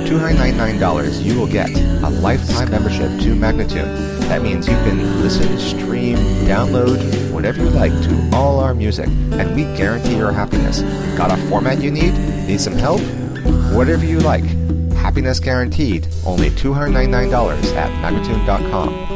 $299, you will get a lifetime membership to Magnatune. That means you can listen, stream, download, whatever you like to all our music, and we guarantee your happiness. Got a format you need? Need some help? Whatever you like. Happiness guaranteed. Only $299 at Magnatune.com.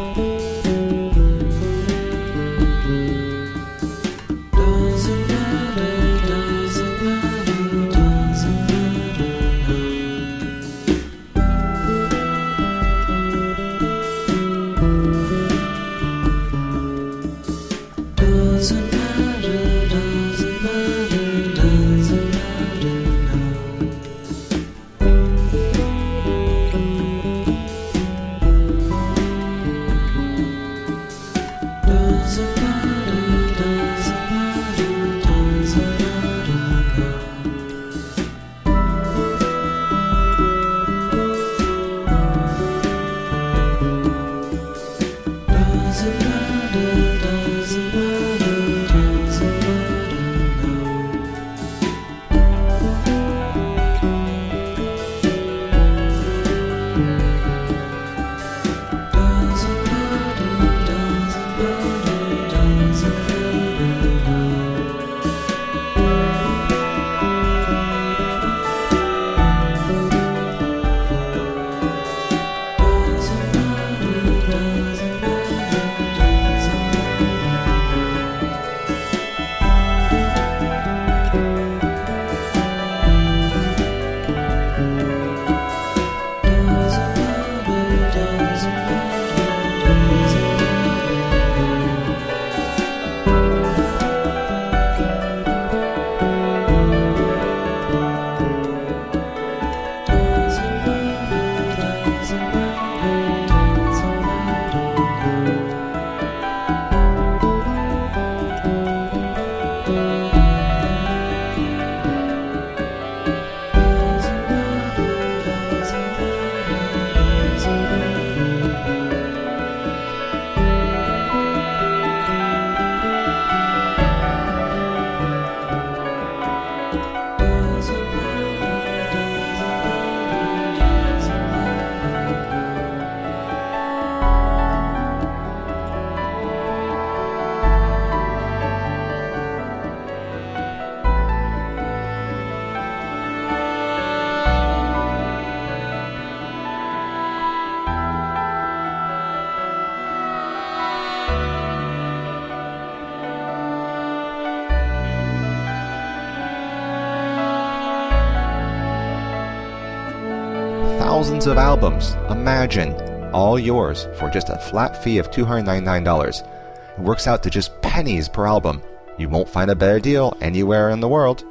Thousands of albums, imagine, all yours for just a flat fee of $299. It works out to just pennies per album. You won't find a better deal anywhere in the world.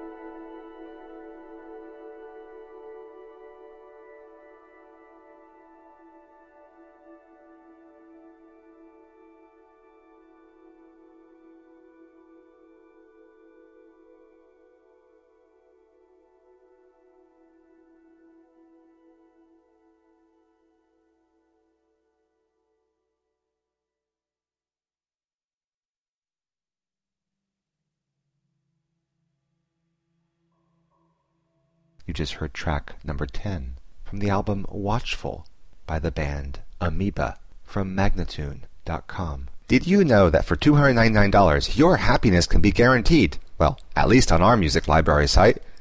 You just heard track number 10 from the album Watchful by the band Amoeba from Magnatune.com. Did you know that for $299 your happiness can be guaranteed? Well, at least on our music library site.